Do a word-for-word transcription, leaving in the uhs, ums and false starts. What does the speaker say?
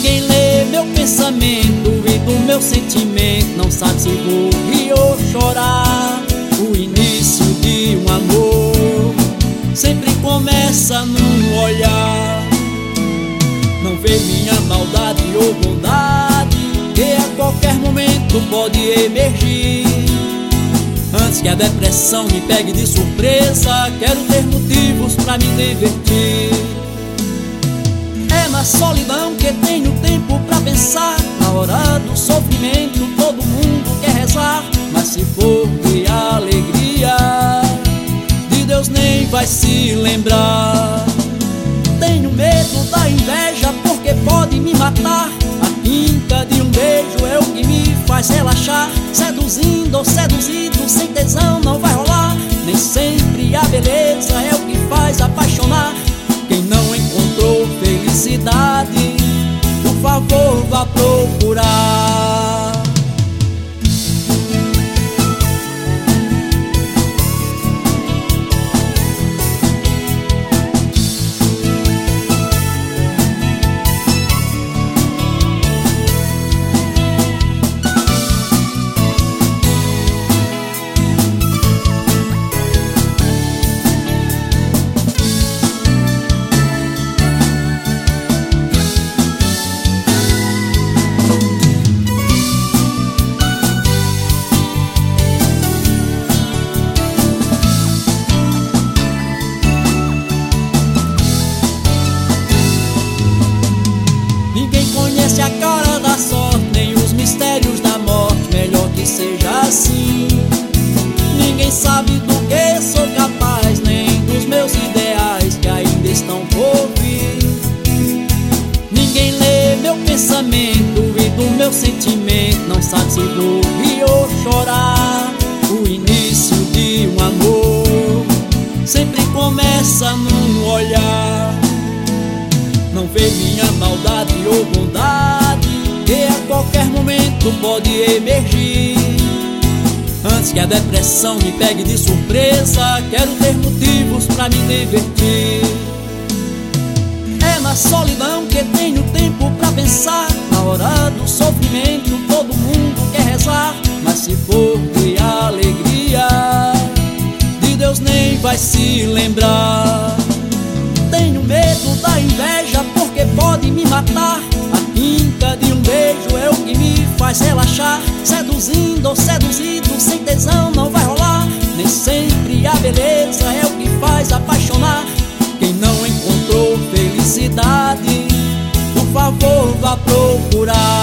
Ninguém lê meu pensamento e do meu sentimento, não sabe se vou rir ou chorar. O início de um amor sempre começa num olhar. Não vê minha maldade ou bondade, que a qualquer momento pode emergir. Antes que a depressão me pegue de surpresa, quero ter motivos pra me divertir. É na solidão que tenho tempo pra pensar. Na hora do sofrimento todo mundo quer rezar, mas se for de alegria, de Deus nem vai se lembrar. Tenho medo da inveja porque pode me matar. A quinta de um beijo é o que me faz relaxar. Seduzindo ou seduzido, sem tesão não vai rolar. Nem sempre a beleza é o que faz apaixonar. Quem não encontrou felicidade, por favor vá procurar. Ninguém conhece a cara da sorte, nem os mistérios da morte. Melhor que seja assim. Ninguém sabe do que sou capaz, nem dos meus ideais que ainda estão por vir. Ninguém lê meu pensamento e do meu sentimento, não sabe se vou rir ou chorar. O início de um amor sempre começa num olhar. Não vê minha maldade ou bondade, que a qualquer momento pode emergir. Antes que a depressão me pegue de surpresa, quero ter motivos pra me divertir. É na solidão que tenho tempo pra pensar. Na hora do sofrimento todo mundo quer rezar, mas se for de alegria, de Deus nem vai se lembrar. Tenho medo da inveja porque pode me matar. A quinta de um beijo é o que me faz relaxar. Seduzindo ou seduzido, sem tesão não vai rolar. Nem sempre a beleza é o que faz apaixonar. Quem não encontrou felicidade, por favor vá procurar.